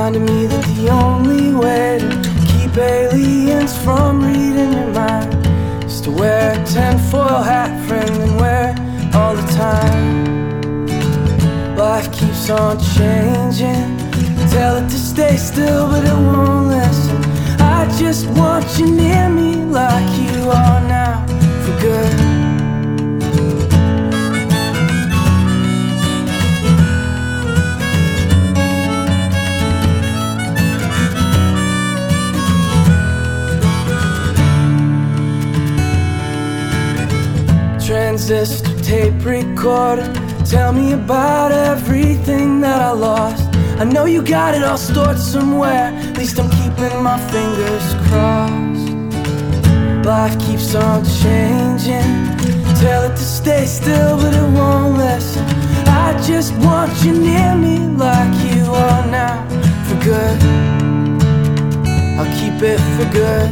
reminded me that the only way to keep aliens from reading your mind is to wear a tinfoil hat, friend, and wear it all the time. Life keeps on changing, tell it to stay still but it won't listen. I just want you near me like you are now, for good. Transistor tape recorder, tell me about everything that I lost. I know you got it all stored somewhere, at least I'm keeping my fingers crossed. Life keeps on changing, tell it to stay still but it won't listen. I just want you near me like you are now, for good. I'll keep it for good.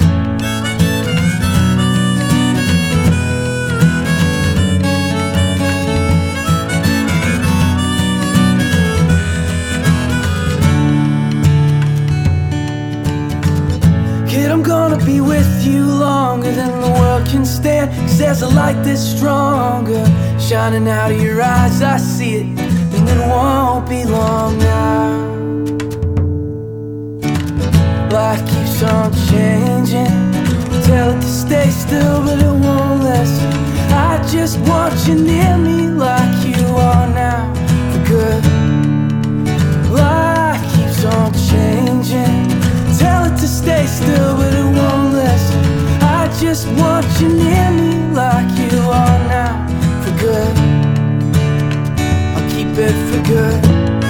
I'm gonna be with you longer than the world can stand, 'cause there's a light that's stronger shining out of your eyes. I see it, and it won't be long now. Life keeps on changing, tell it to stay still but it won't listen. I just want you near me like you are now, for good. Life keeps on changing, tell it to stay still but it won't listen. I just want you near me like you are now, for good. I'll keep it for good.